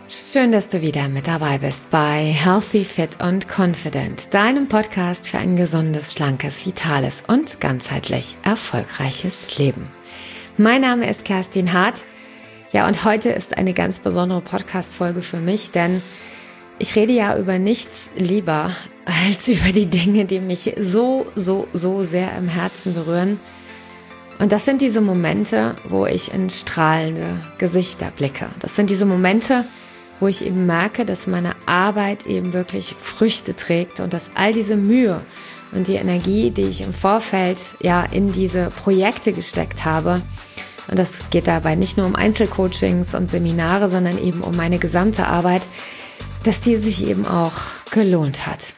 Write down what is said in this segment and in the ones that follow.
Schön, dass du wieder mit dabei bist bei Healthy, Fit und Confident, deinem Podcast für ein gesundes, schlankes, vitales und ganzheitlich erfolgreiches Leben. Mein Name ist Kerstin Hart. Ja, und heute ist eine ganz besondere Podcast-Folge für mich, denn ich rede ja über nichts lieber als über die Dinge, die mich so sehr im Herzen berühren. Und das sind diese Momente, wo ich in strahlende Gesichter blicke. Das sind diese Momente, wo ich eben merke, dass meine Arbeit eben wirklich Früchte trägt und dass all diese Mühe und die Energie, die ich im Vorfeld ja in diese Projekte gesteckt habe, und das geht dabei nicht nur um Einzelcoachings und Seminare, sondern eben um meine gesamte Arbeit, dass die sich eben auch gelohnt hat.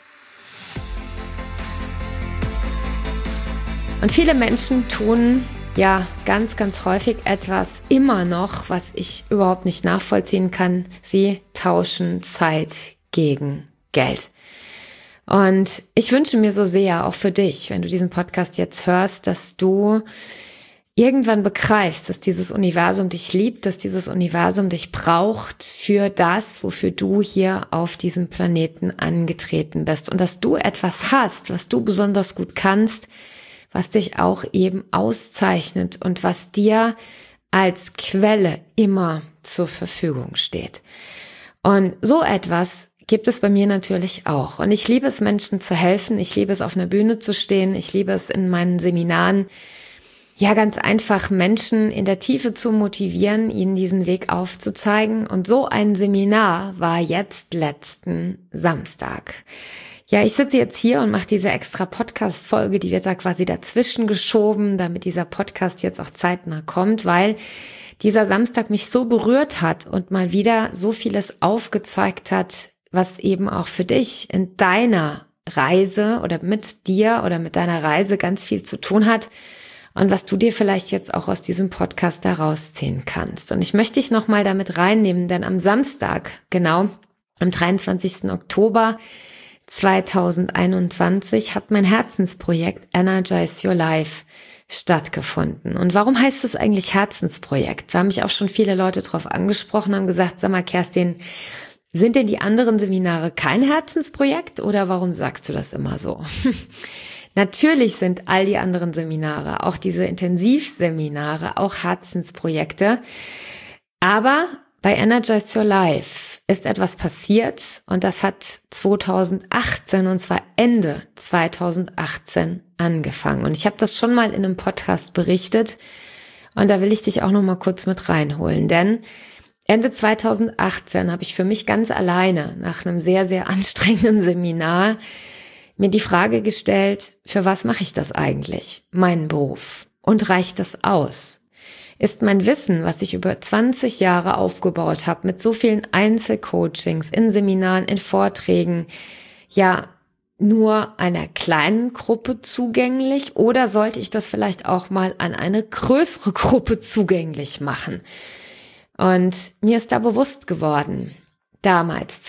Und viele Menschen tun ja ganz häufig etwas immer noch, was ich überhaupt nicht nachvollziehen kann. Sie tauschen Zeit gegen Geld. Und ich wünsche mir so sehr, auch für dich, wenn du diesen Podcast jetzt hörst, dass du irgendwann begreifst, dass dieses Universum dich liebt, dass dieses Universum dich braucht für das, wofür du hier auf diesem Planeten angetreten bist. Und dass du etwas hast, was du besonders gut kannst, was dich auch eben auszeichnet und was dir als Quelle immer zur Verfügung steht. Und so etwas gibt es bei mir natürlich auch. Und ich liebe es, Menschen zu helfen. Ich liebe es, auf einer Bühne zu stehen. Ich liebe es, in meinen Seminaren, ja, ganz einfach Menschen in der Tiefe zu motivieren, ihnen diesen Weg aufzuzeigen. Und so ein Seminar war jetzt letzten Samstag. Ja, ich sitze jetzt hier und mache diese extra Podcast-Folge, die wird da quasi dazwischen geschoben, damit dieser Podcast jetzt auch zeitnah kommt, weil dieser Samstag mich so berührt hat und mal wieder so vieles aufgezeigt hat, was eben auch für dich in deiner Reise oder mit dir oder mit deiner Reise ganz viel zu tun hat und was du dir vielleicht jetzt auch aus diesem Podcast da rausziehen kannst. Und ich möchte dich nochmal damit reinnehmen, denn am Samstag, genau, am 23. Oktober 2021 hat mein Herzensprojekt Energize Your Life stattgefunden. Und warum heißt es eigentlich Herzensprojekt? Da haben mich auch schon viele Leute drauf angesprochen, haben gesagt, sag mal Kerstin, sind denn die anderen Seminare kein Herzensprojekt oder warum sagst du das immer so? Natürlich sind all die anderen Seminare, auch diese Intensivseminare, auch Herzensprojekte, aber bei Energize Your Life ist etwas passiert und das hat 2018 und zwar Ende 2018 angefangen. Und ich habe das schon mal in einem Podcast berichtet und da will ich dich auch noch mal kurz mit reinholen, denn Ende 2018 habe ich für mich ganz alleine nach einem sehr anstrengenden Seminar mir die Frage gestellt, für was mache ich das eigentlich, meinen Beruf? Und reicht das aus? Ist mein Wissen, was ich über 20 Jahre aufgebaut habe, mit so vielen Einzelcoachings, in Seminaren, in Vorträgen, ja nur einer kleinen Gruppe zugänglich oder sollte ich das vielleicht auch mal an eine größere Gruppe zugänglich machen? Und mir ist da bewusst geworden, damals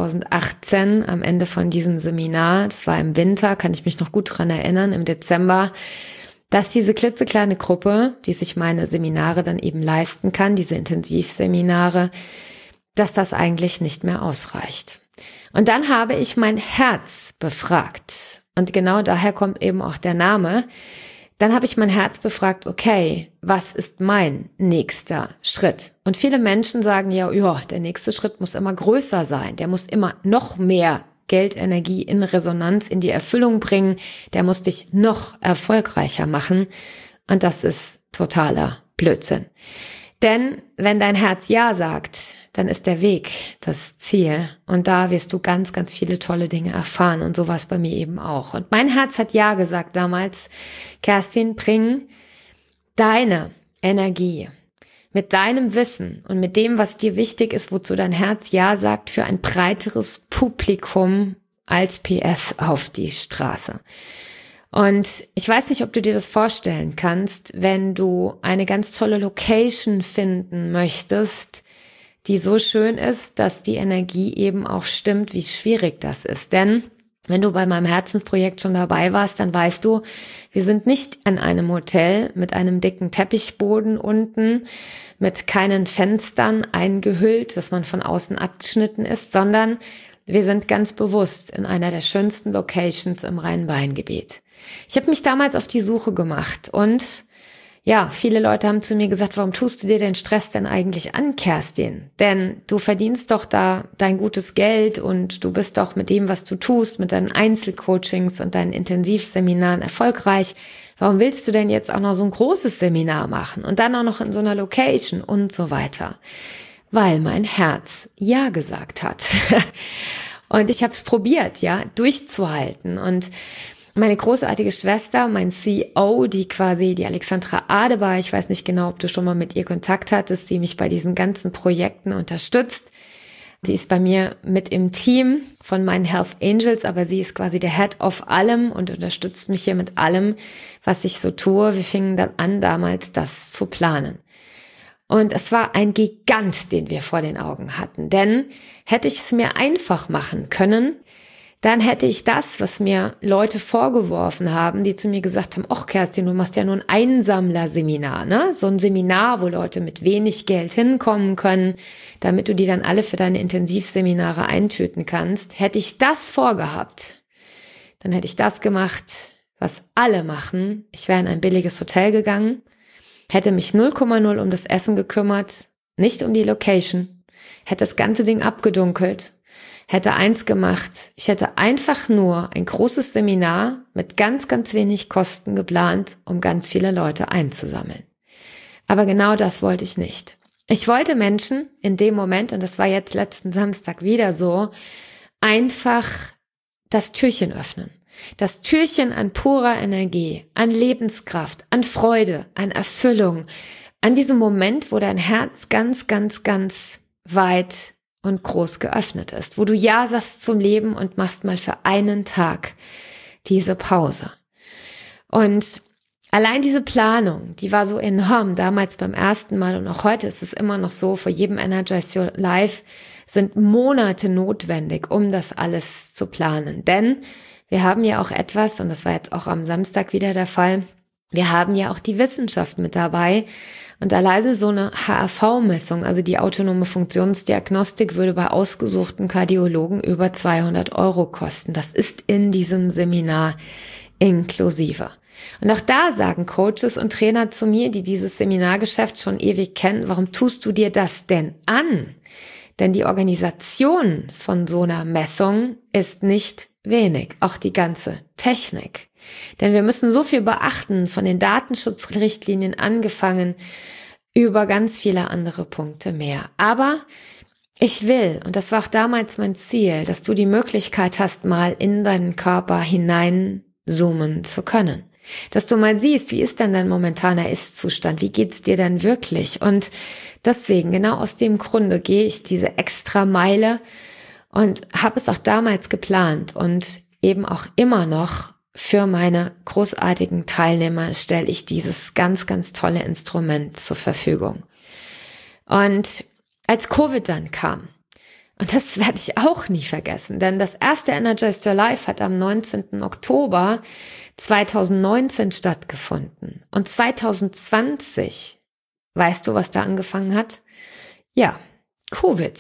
2018 am Ende von diesem Seminar, das war im Winter, kann ich mich noch gut dran erinnern, im Dezember, dass diese klitzekleine Gruppe, die sich meine Seminare dann eben leisten kann, diese Intensivseminare, dass das eigentlich nicht mehr ausreicht. Und dann habe ich mein Herz befragt. Und genau daher kommt eben auch der Name. Dann habe ich mein Herz befragt, okay, was ist mein nächster Schritt? Und viele Menschen sagen ja, der nächste Schritt muss immer größer sein. Der muss immer noch mehr Geld, Energie in Resonanz, in die Erfüllung bringen, der muss dich noch erfolgreicher machen. Und das ist totaler Blödsinn. Denn wenn dein Herz Ja sagt, dann ist der Weg das Ziel. Und da wirst du ganz viele tolle Dinge erfahren. Und so war es bei mir eben auch. Und mein Herz hat Ja gesagt damals, Kerstin, bring deine Energie mit deinem Wissen und mit dem, was dir wichtig ist, wozu dein Herz Ja sagt, für ein breiteres Publikum als PS auf die Straße. Und ich weiß nicht, ob du dir das vorstellen kannst, wenn du eine ganz tolle Location finden möchtest, die so schön ist, dass die Energie eben auch stimmt, wie schwierig das ist. Denn Wenn du bei meinem Herzensprojekt schon dabei warst, dann weißt du, wir sind nicht in einem Hotel mit einem dicken Teppichboden unten, mit keinen Fenstern eingehüllt, dass man von außen abgeschnitten ist, sondern wir sind ganz bewusst in einer der schönsten Locations im Rhein-Main-Gebiet. Ich habe mich damals auf die Suche gemacht und ja, viele Leute haben zu mir gesagt, warum tust du dir den Stress denn eigentlich an, Kerstin? Denn du verdienst doch da dein gutes Geld und du bist doch mit dem, was du tust, mit deinen Einzelcoachings und deinen Intensivseminaren erfolgreich. Warum willst du denn jetzt auch noch so ein großes Seminar machen und dann auch noch in so einer Location und so weiter? Weil mein Herz ja gesagt hat. Und ich habe es probiert, ja, durchzuhalten. Und meine großartige Schwester, mein CEO, die Alexandra Adebar, ich weiß nicht genau, ob du schon mal mit ihr Kontakt hattest, die mich bei diesen ganzen Projekten unterstützt. Sie ist bei mir mit im Team von meinen Health Angels, aber sie ist quasi der Head of allem und unterstützt mich hier mit allem, was ich so tue. Wir fingen dann an, damals das zu planen. Und es war ein Gigant, den wir vor den Augen hatten. Denn hätte ich es mir einfach machen können, dann hätte ich das, was mir Leute vorgeworfen haben, die zu mir gesagt haben, ach Kerstin, du machst ja nur ein Einsammlerseminar, ne? So ein Seminar, wo Leute mit wenig Geld hinkommen können, damit du die dann alle für deine Intensivseminare eintüten kannst. Hätte ich das vorgehabt, dann hätte ich das gemacht, was alle machen. Ich wäre in ein billiges Hotel gegangen, hätte mich 0,0 um das Essen gekümmert, nicht um die Location, hätte das ganze Ding abgedunkelt, hätte eins gemacht, ich hätte einfach nur ein großes Seminar mit ganz, ganz wenig Kosten geplant, um ganz viele Leute einzusammeln. Aber genau das wollte ich nicht. Ich wollte Menschen in dem Moment, und das war jetzt letzten Samstag wieder so, einfach das Türchen öffnen. Das Türchen an purer Energie, an Lebenskraft, an Freude, an Erfüllung, an diesem Moment, wo dein Herz ganz, ganz, ganz weit und groß geöffnet ist, wo du Ja sagst zum Leben und machst mal für einen Tag diese Pause. Und allein diese Planung, die war so enorm, damals beim ersten Mal und auch heute ist es immer noch so, vor jedem Energize Your Life sind Monate notwendig, um das alles zu planen. Denn wir haben ja auch etwas, und das war jetzt auch am Samstag wieder der Fall, wir haben ja auch die Wissenschaft mit dabei. Und alleine so eine HRV-Messung, also die autonome Funktionsdiagnostik, würde bei ausgesuchten Kardiologen über 200 € kosten. Das ist in diesem Seminar inklusive. Und auch da sagen Coaches und Trainer zu mir, die dieses Seminargeschäft schon ewig kennen, warum tust du dir das denn an? Denn die Organisation von so einer Messung ist nicht wenig, auch die ganze Technik. Denn wir müssen so viel beachten, von den Datenschutzrichtlinien angefangen, über ganz viele andere Punkte mehr. Aber ich will, und das war auch damals mein Ziel, dass du die Möglichkeit hast, mal in deinen Körper hineinzoomen zu können. Dass du mal siehst, wie ist denn dein momentaner Ist-Zustand, wie geht's dir denn wirklich? Und deswegen, genau aus dem Grunde, gehe ich diese extra Meile und habe es auch damals geplant und eben auch immer noch für meine großartigen Teilnehmer stelle ich dieses ganz, ganz tolle Instrument zur Verfügung. Und als Covid dann kam, und das werde ich auch nie vergessen, denn das erste Energize Your Life hat am 19. Oktober 2019 stattgefunden. Und 2020, weißt du, was da angefangen hat? Ja, Covid.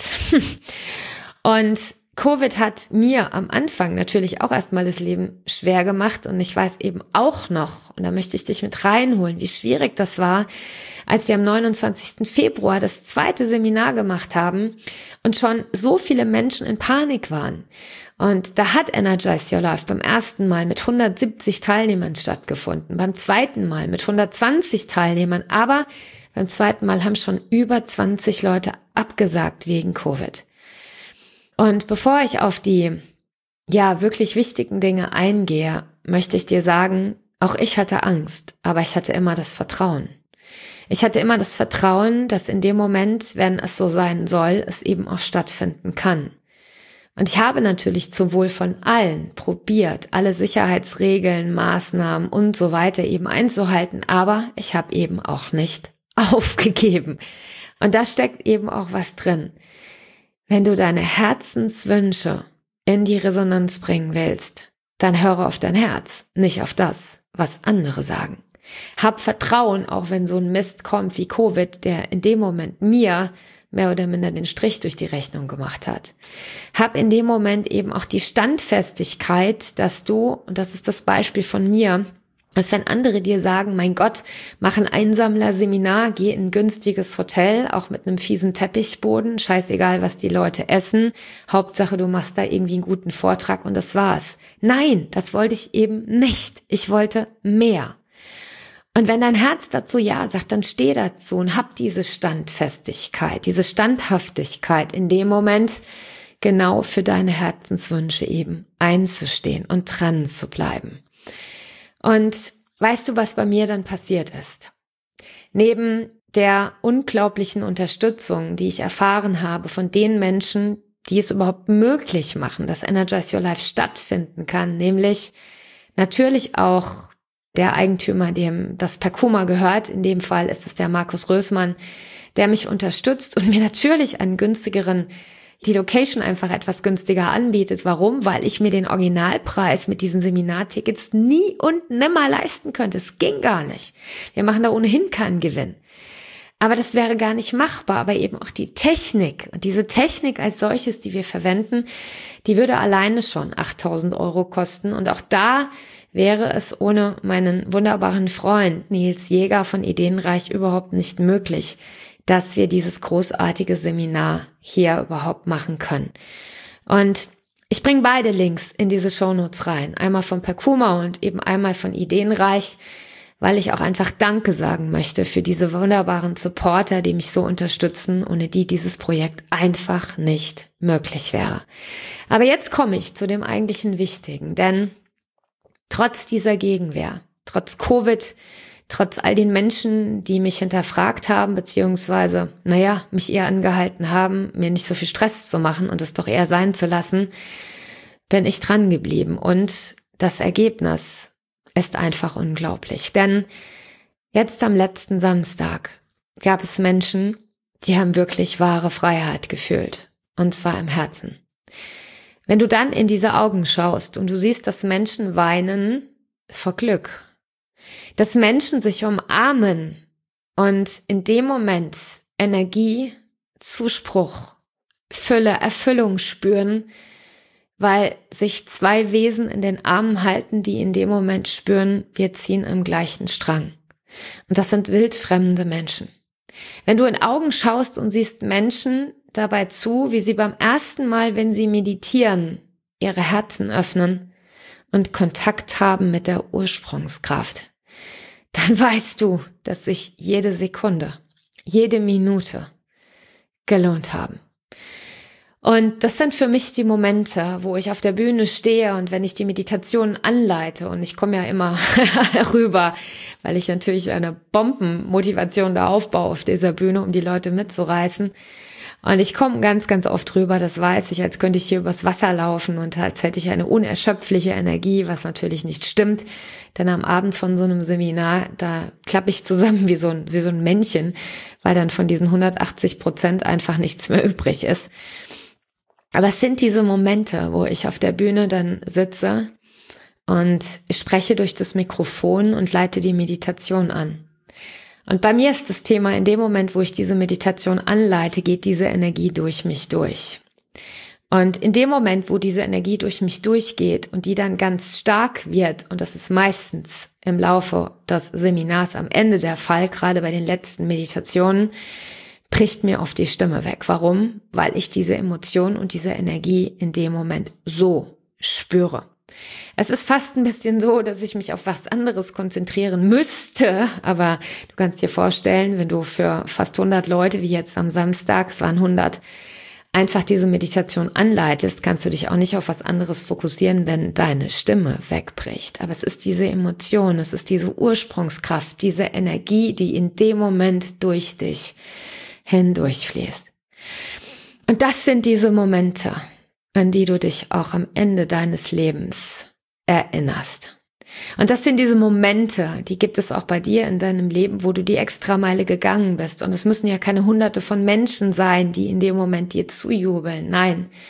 Und Covid hat mir am Anfang natürlich auch erstmal das Leben schwer gemacht und ich weiß eben auch noch, und da möchte ich dich mit reinholen, wie schwierig das war, als wir am 29. Februar das zweite Seminar gemacht haben und schon so viele Menschen in Panik waren. Und da hat Energize Your Life beim ersten Mal mit 170 Teilnehmern stattgefunden, beim zweiten Mal mit 120 Teilnehmern, aber beim zweiten Mal haben schon über 20 Leute abgesagt wegen Covid. Und bevor ich auf die, wirklich wichtigen Dinge eingehe, möchte ich dir sagen, auch ich hatte Angst, aber ich hatte immer das Vertrauen. Ich hatte immer das Vertrauen, dass in dem Moment, wenn es so sein soll, es eben auch stattfinden kann. Und ich habe natürlich zum Wohl von allen probiert, alle Sicherheitsregeln, Maßnahmen und so weiter eben einzuhalten, aber ich habe eben auch nicht aufgegeben. Und da steckt eben auch was drin. Wenn du deine Herzenswünsche in die Resonanz bringen willst, dann höre auf dein Herz, nicht auf das, was andere sagen. Hab Vertrauen, auch wenn so ein Mist kommt wie Covid, der in dem Moment mir mehr oder minder den Strich durch die Rechnung gemacht hat. Hab in dem Moment eben auch die Standfestigkeit, dass du, und das ist das Beispiel von mir, dass wenn andere dir sagen, mein Gott, mach ein Einsammlerseminar, geh in ein günstiges Hotel, auch mit einem fiesen Teppichboden, scheißegal, was die Leute essen, Hauptsache du machst da irgendwie einen guten Vortrag und das war's. Nein, das wollte ich eben nicht. Ich wollte mehr. Und wenn dein Herz dazu ja sagt, dann steh dazu und hab diese Standfestigkeit, diese Standhaftigkeit in dem Moment genau für deine Herzenswünsche eben einzustehen und dran zu bleiben. Und weißt du, was bei mir dann passiert ist? Neben der unglaublichen Unterstützung, die ich erfahren habe von den Menschen, die es überhaupt möglich machen, dass Energize Your Life stattfinden kann, nämlich natürlich auch der Eigentümer, dem das Percuma gehört, in dem Fall ist es der Markus Rösmann, der mich unterstützt und mir natürlich einen günstigeren, die Location einfach etwas günstiger anbietet. Warum? Weil ich mir den Originalpreis mit diesen Seminartickets nie und nimmer leisten könnte. Es ging gar nicht. Wir machen da ohnehin keinen Gewinn. Aber das wäre gar nicht machbar. Aber eben auch die Technik und diese Technik als solches, die wir verwenden, die würde alleine schon 8.000 € kosten. Und auch da wäre es ohne meinen wunderbaren Freund Nils Jäger von Ideenreich überhaupt nicht möglich, dass wir dieses großartige Seminar hier überhaupt machen können. Und ich bringe beide Links in diese Shownotes rein. Einmal von Percuma und eben einmal von Ideenreich, weil ich auch einfach Danke sagen möchte für diese wunderbaren Supporter, die mich so unterstützen, ohne die dieses Projekt einfach nicht möglich wäre. Aber jetzt komme ich zu dem eigentlichen Wichtigen, denn trotz dieser Gegenwehr, trotz Covid, trotz all den Menschen, die mich hinterfragt haben, beziehungsweise, mich eher angehalten haben, mir nicht so viel Stress zu machen und es doch eher sein zu lassen, bin ich dran geblieben. Und das Ergebnis ist einfach unglaublich. Denn jetzt am letzten Samstag gab es Menschen, die haben wirklich wahre Freiheit gefühlt. Und zwar im Herzen. Wenn du dann in diese Augen schaust und du siehst, dass Menschen weinen vor Glück, dass Menschen sich umarmen und in dem Moment Energie, Zuspruch, Fülle, Erfüllung spüren, weil sich zwei Wesen in den Armen halten, die in dem Moment spüren, wir ziehen am gleichen Strang. Und das sind wildfremde Menschen. Wenn du in Augen schaust und siehst Menschen dabei zu, wie sie beim ersten Mal, wenn sie meditieren, ihre Herzen öffnen und Kontakt haben mit der Ursprungskraft, dann weißt du, dass sich jede Sekunde, jede Minute gelohnt haben. Und das sind für mich die Momente, wo ich auf der Bühne stehe und wenn ich die Meditation anleite, und ich komme ja immer rüber, weil ich natürlich eine Bombenmotivation da aufbaue auf dieser Bühne, um die Leute mitzureißen. Und ich komme ganz, ganz oft rüber, das weiß ich, als könnte ich hier übers Wasser laufen und als hätte ich eine unerschöpfliche Energie, was natürlich nicht stimmt. Denn am Abend von so einem Seminar, da klappe ich zusammen wie so ein Männchen, weil dann von diesen 180% einfach nichts mehr übrig ist. Aber es sind diese Momente, wo ich auf der Bühne dann sitze und ich spreche durch das Mikrofon und leite die Meditation an. Und bei mir ist das Thema, in dem Moment, wo ich diese Meditation anleite, geht diese Energie durch mich durch. Und in dem Moment, wo diese Energie durch mich durchgeht und die dann ganz stark wird, und das ist meistens im Laufe des Seminars am Ende der Fall, gerade bei den letzten Meditationen, bricht mir oft die Stimme weg. Warum? Weil ich diese Emotion und diese Energie in dem Moment so spüre. Es ist fast ein bisschen so, dass ich mich auf was anderes konzentrieren müsste, aber du kannst dir vorstellen, wenn du für fast 100 Leute, wie jetzt am Samstag, es waren 100, einfach diese Meditation anleitest, kannst du dich auch nicht auf was anderes fokussieren, wenn deine Stimme wegbricht. Aber es ist diese Emotion, es ist diese Ursprungskraft, diese Energie, die in dem Moment durch dich hindurchfließt. Und das sind diese Momente, an die du dich auch am Ende deines Lebens erinnerst. Und das sind diese Momente, die gibt es auch bei dir in deinem Leben, wo du die Extrameile gegangen bist. Und es müssen ja keine Hunderte von Menschen sein, die in dem Moment dir zujubeln. Nein,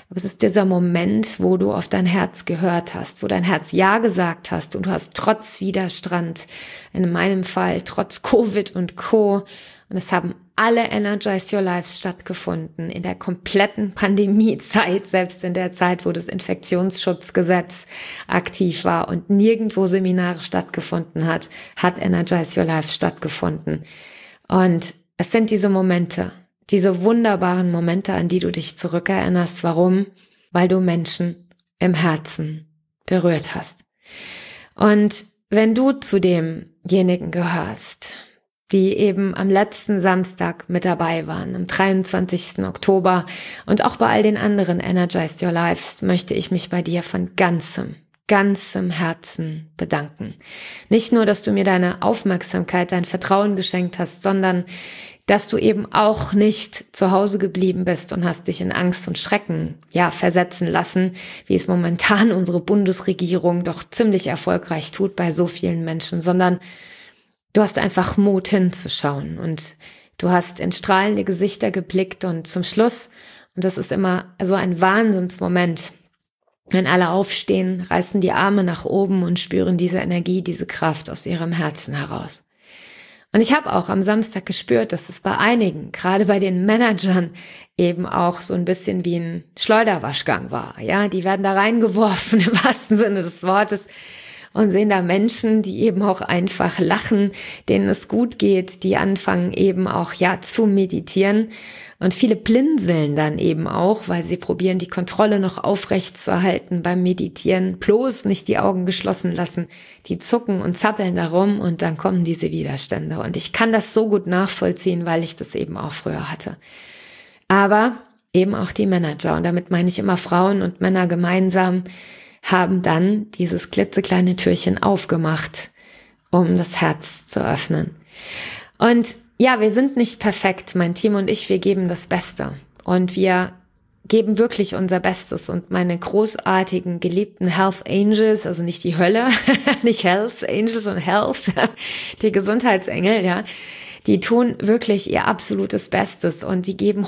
Aber es ist dieser Moment, wo du auf dein Herz gehört hast, wo dein Herz Ja gesagt hast und du hast trotz Widerstand, in meinem Fall trotz Covid und Co. Und es haben alle Energize Your Lives stattgefunden in der kompletten Pandemiezeit, selbst in der Zeit, wo das Infektionsschutzgesetz aktiv war und nirgendwo Seminare stattgefunden hat Energize Your Life stattgefunden. Und es sind diese Momente, diese wunderbaren Momente, an die du dich zurückerinnerst. Warum? Weil du Menschen im Herzen berührt hast. Und wenn du zu demjenigen gehörst, die eben am letzten Samstag mit dabei waren, am 23. Oktober und auch bei all den anderen Energize Your Lives, möchte ich mich bei dir von ganzem Herzen bedanken. Nicht nur, dass du mir deine Aufmerksamkeit, dein Vertrauen geschenkt hast, sondern dass du eben auch nicht zu Hause geblieben bist und hast dich in Angst und Schrecken, versetzen lassen, wie es momentan unsere Bundesregierung doch ziemlich erfolgreich tut bei so vielen Menschen, sondern du hast einfach Mut hinzuschauen und du hast in strahlende Gesichter geblickt und zum Schluss, und das ist immer so ein Wahnsinnsmoment, wenn alle aufstehen, reißen die Arme nach oben und spüren diese Energie, diese Kraft aus ihrem Herzen heraus. Und ich habe auch am Samstag gespürt, dass es bei einigen, gerade bei den Managern, eben auch so ein bisschen wie ein Schleuderwaschgang war. Ja, die werden da reingeworfen im wahrsten Sinne des Wortes und sehen da Menschen, die eben auch einfach lachen, denen es gut geht, die anfangen eben auch zu meditieren. Und viele blinzeln dann eben auch, weil sie probieren, die Kontrolle noch aufrecht zu erhalten beim Meditieren. Bloß nicht die Augen geschlossen lassen. Die zucken und zappeln darum und dann kommen diese Widerstände. Und ich kann das so gut nachvollziehen, weil ich das eben auch früher hatte. Aber eben auch die Manager, und damit meine ich immer Frauen und Männer gemeinsam, haben dann dieses klitzekleine Türchen aufgemacht, um das Herz zu öffnen. Und wir sind nicht perfekt, mein Team und ich, wir geben das Beste. Und wir geben wirklich unser Bestes. Und meine großartigen, geliebten Health Angels, also nicht die Hölle, nicht Health Angels und Health, die Gesundheitsengel, die tun wirklich ihr absolutes Bestes und die geben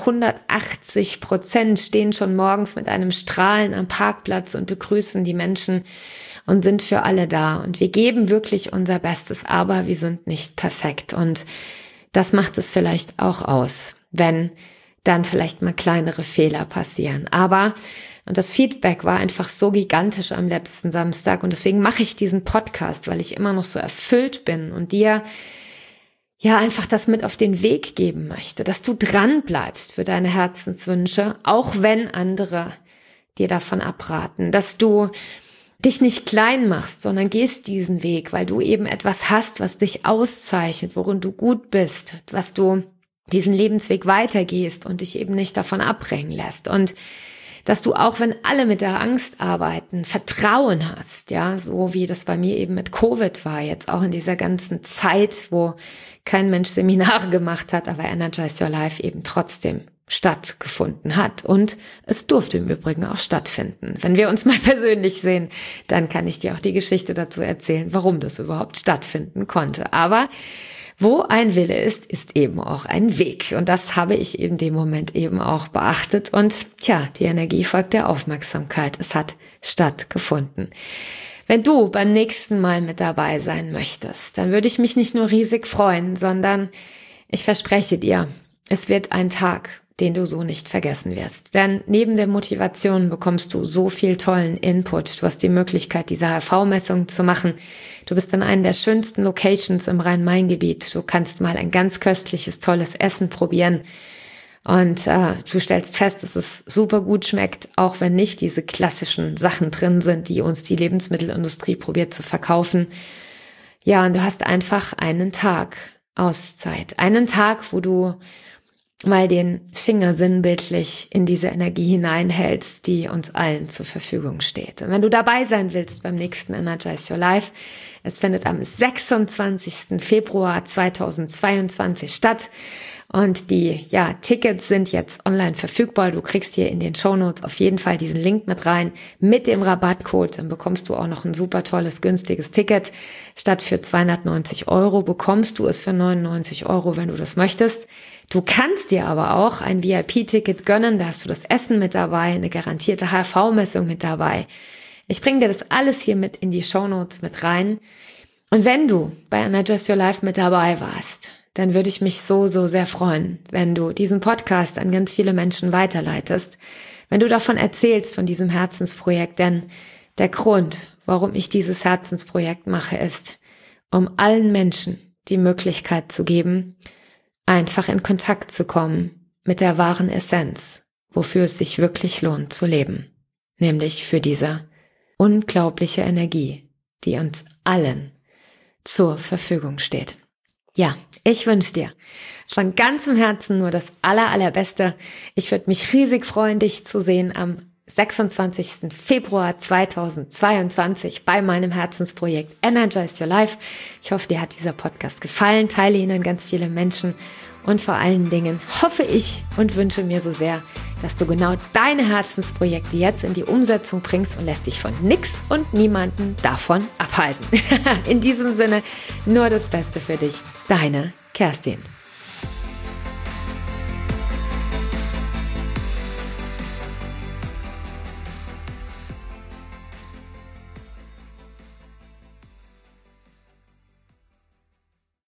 180%, stehen schon morgens mit einem Strahlen am Parkplatz und begrüßen die Menschen und sind für alle da. Und wir geben wirklich unser Bestes, aber wir sind nicht perfekt. Und das macht es vielleicht auch aus, wenn dann vielleicht mal kleinere Fehler passieren. Aber, und das Feedback war einfach so gigantisch am letzten Samstag und deswegen mache ich diesen Podcast, weil ich immer noch so erfüllt bin und dir einfach das mit auf den Weg geben möchte, dass du dran bleibst für deine Herzenswünsche, auch wenn andere dir davon abraten, dass du dich nicht klein machst, sondern gehst diesen Weg, weil du eben etwas hast, was dich auszeichnet, worin du gut bist, was du diesen Lebensweg weitergehst und dich eben nicht davon abbringen lässt. Und dass du auch, wenn alle mit der Angst arbeiten, Vertrauen hast, so wie das bei mir eben mit Covid war, jetzt auch in dieser ganzen Zeit, wo kein Mensch Seminare gemacht hat, aber Energize Your Life eben trotzdem stattgefunden hat. Und es durfte im Übrigen auch stattfinden. Wenn wir uns mal persönlich sehen, dann kann ich dir auch die Geschichte dazu erzählen, warum das überhaupt stattfinden konnte. Aber wo ein Wille ist, ist eben auch ein Weg. Und das habe ich in dem Moment eben auch beachtet. Und die Energie folgt der Aufmerksamkeit. Es hat stattgefunden. Wenn du beim nächsten Mal mit dabei sein möchtest, dann würde ich mich nicht nur riesig freuen, sondern ich verspreche dir, es wird ein Tag, den du so nicht vergessen wirst. Denn neben der Motivation bekommst du so viel tollen Input. Du hast die Möglichkeit, diese HRV-Messung zu machen. Du bist in einer der schönsten Locations im Rhein-Main-Gebiet. Du kannst mal ein ganz köstliches, tolles Essen probieren. Und du stellst fest, dass es super gut schmeckt, auch wenn nicht diese klassischen Sachen drin sind, die uns die Lebensmittelindustrie probiert zu verkaufen. Und du hast einfach einen Tag Auszeit. Einen Tag, wo du mal den Finger sinnbildlich in diese Energie hineinhältst, die uns allen zur Verfügung steht. Und wenn du dabei sein willst beim nächsten Energize Your Life, es findet am 26. Februar 2022 statt. Und die Tickets sind jetzt online verfügbar. Du kriegst hier in den Shownotes auf jeden Fall diesen Link mit rein mit dem Rabattcode. Dann bekommst du auch noch ein super tolles, günstiges Ticket. Statt für 290 € bekommst du es für 99 €, wenn du das möchtest. Du kannst dir aber auch ein VIP-Ticket gönnen. Da hast du das Essen mit dabei, eine garantierte HRV-Messung mit dabei. Ich bringe dir das alles hier mit in die Shownotes mit rein. Und wenn du bei Energize Your Life mit dabei warst, dann würde ich mich so sehr freuen, wenn du diesen Podcast an ganz viele Menschen weiterleitest, wenn du davon erzählst, von diesem Herzensprojekt, denn der Grund, warum ich dieses Herzensprojekt mache, ist, um allen Menschen die Möglichkeit zu geben, einfach in Kontakt zu kommen mit der wahren Essenz, wofür es sich wirklich lohnt zu leben, nämlich für diese unglaubliche Energie, die uns allen zur Verfügung steht. Ja, ich wünsche dir von ganzem Herzen nur das Allerbeste. Ich würde mich riesig freuen, dich zu sehen am 26. Februar 2022 bei meinem Herzensprojekt Energize Your Life. Ich hoffe, dir hat dieser Podcast gefallen. Teile ihn an ganz viele Menschen. Und vor allen Dingen hoffe ich und wünsche mir so sehr, dass du genau deine Herzensprojekte jetzt in die Umsetzung bringst und lässt dich von nix und niemanden davon abhalten. In diesem Sinne, nur das Beste für dich. Deine Kerstin.